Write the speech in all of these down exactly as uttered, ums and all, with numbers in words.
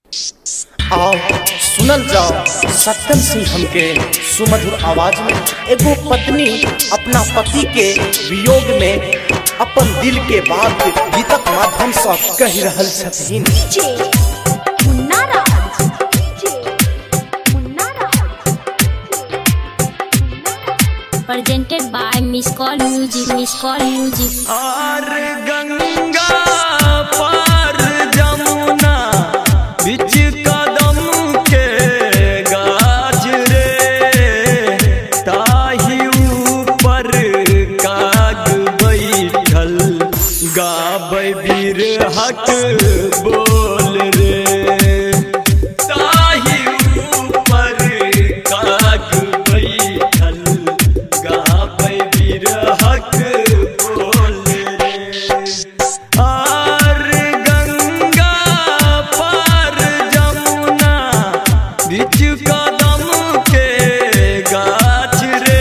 आओ सुनल जाओ सत्यम सिंह हमके सुमधुर आवाज में एगो पत्नी अपना पति के वियोग में अपन दिल के बात गीतक माध्यम से कह रहल छथिन। Presented by Miss Call Music, Miss Call Music. आर गंगा पार जमुना बिच कदम के गाज रे, ताही ऊपर काग बैठल गाबै बिरहक बोल रे, ताही ऊपर काग बैठल गाबै बिरहक बोल रे। आर गंगा पार जमुना बिच कदम के गाछ रे,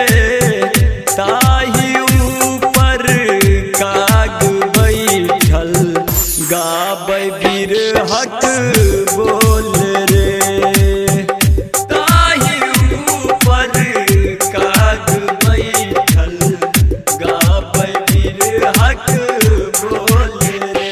ताही ऊपर काग बैठल गाबै बिरहक बोल रे, ताही ऊपर काग बैठल गाबै बिरहक बोल रे।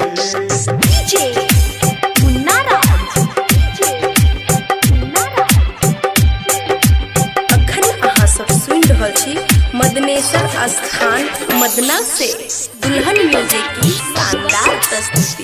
अखन अहाँ सब सुनि रहल छी मदनेश्वर स्थान मदना से दुल्हन म्यूजिक की शानदार प्रस्तुति।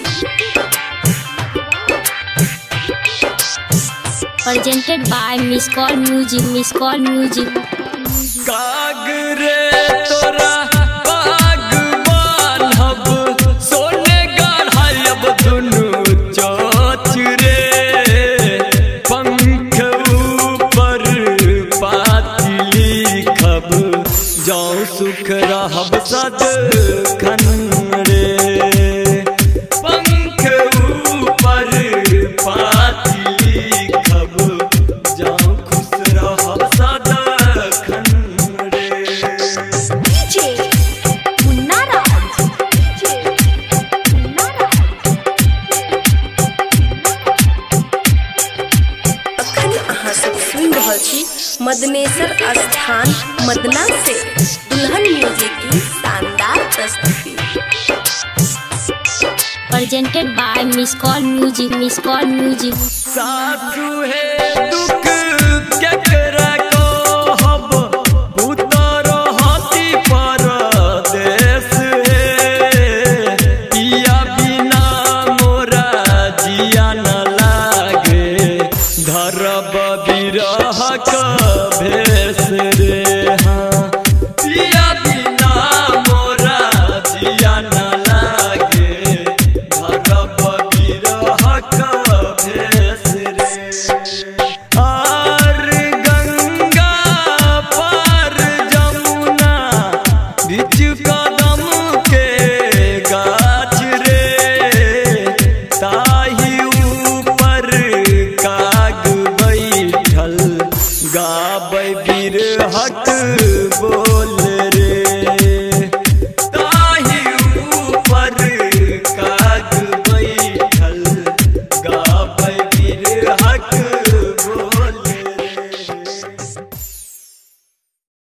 Presented by Miss Call Music, Miss Call Music. काग रे तोरा बाग बान्हब, सोने गढ़ायब दुनू चोच रे, पंख ऊपर पाती लिखब, जाऊं सुख रहब सदखन रे, पंख ऊपर पाती लिखब, जाऊं खुश रहब सदखन रे। अखन अहाँ सब सुनि रहल छी मदनेश्वर स्थान मदना से दुल्हन म्यूजिक की शानदार प्रस्तुति। Presented by Miss Call Music, Miss Call Music. सासु है दुख